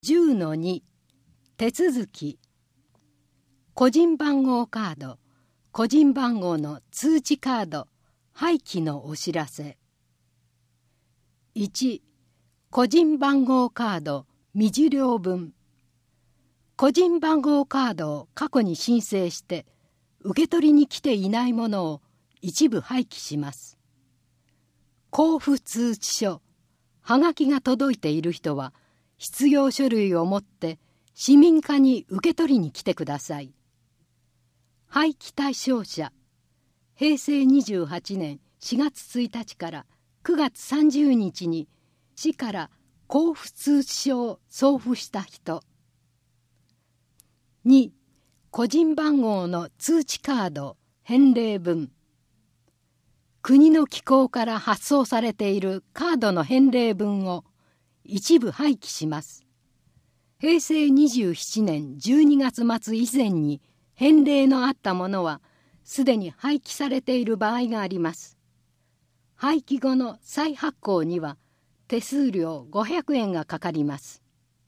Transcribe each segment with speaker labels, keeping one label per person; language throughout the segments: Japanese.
Speaker 1: 10-2 手続き。個人番号カード、個人番号の通知カード廃棄のお知らせ。1、個人番号カード未受領分。個人番号カードを過去に申請して受け取りに来ていないものを一部廃棄します。交付通知書、はがきが届いている人は必要書類を持って市民課に受け取りに来てください。廃棄対象者、平成28年4月1日から9月30日に市から交付通知書を送付した人。2、個人番号の通知カード返礼分。国の機構から発送されているカードの返礼分を一部廃棄します。平成27年12月末以前に返礼のあったものはすでに廃棄されている場合があります。廃棄後の再発行には手数料500円がかかります。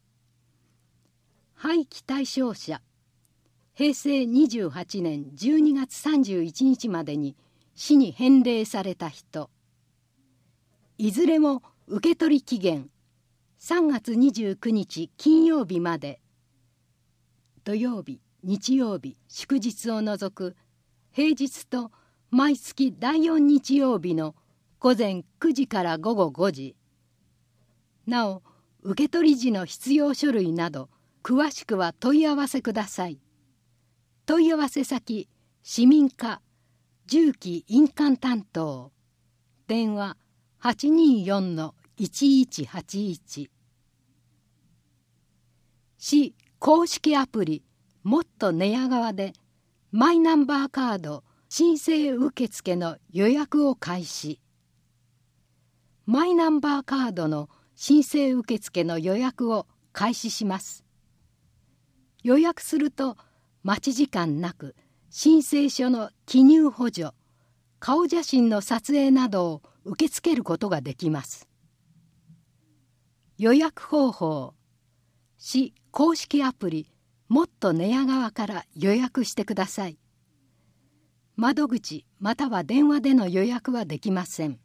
Speaker 1: 廃棄対象者、平成28年12月31日までに市に返礼された人。いずれも受取期限3月29日金曜日まで。土曜日、日曜日、祝日を除く平日と毎月第4日曜日の午前9時から午後5時。なお、受取時の必要書類など詳しくは問い合わせください。問い合わせ先、市民課住基印鑑担当。電話824-1181。市公式アプリもっと寝屋川でマイナンバーカード申請受付の予約を開始。マイナンバーカードの申請受付の予約を開始します。予約すると待ち時間なく申請書の記入補助、顔写真の撮影などを受け付けることができます。予約方法、市公式アプリもっと寝屋川から予約してください。窓口または電話での予約はできません。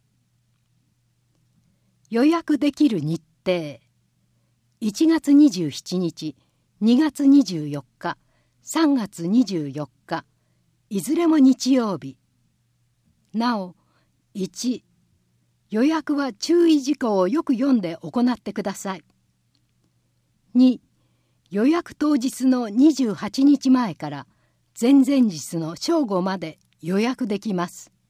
Speaker 1: 予約できる日程、1月27日、2月24日、3月24日、いずれも日曜日。なお、1、予約は注意事項をよく読んで行ってください。2、予約当日の28日前から前々日の正午まで予約できます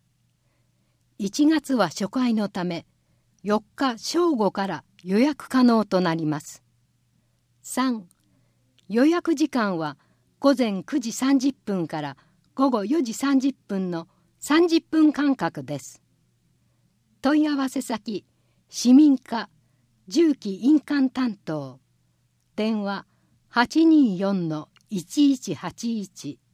Speaker 1: 。1月は初回のため、4日正午から予約可能となります。3、予約時間は午前9時30分から午後4時30分の30分間隔です。問い合わせ先、市民課住基印鑑担当。電話824-1181。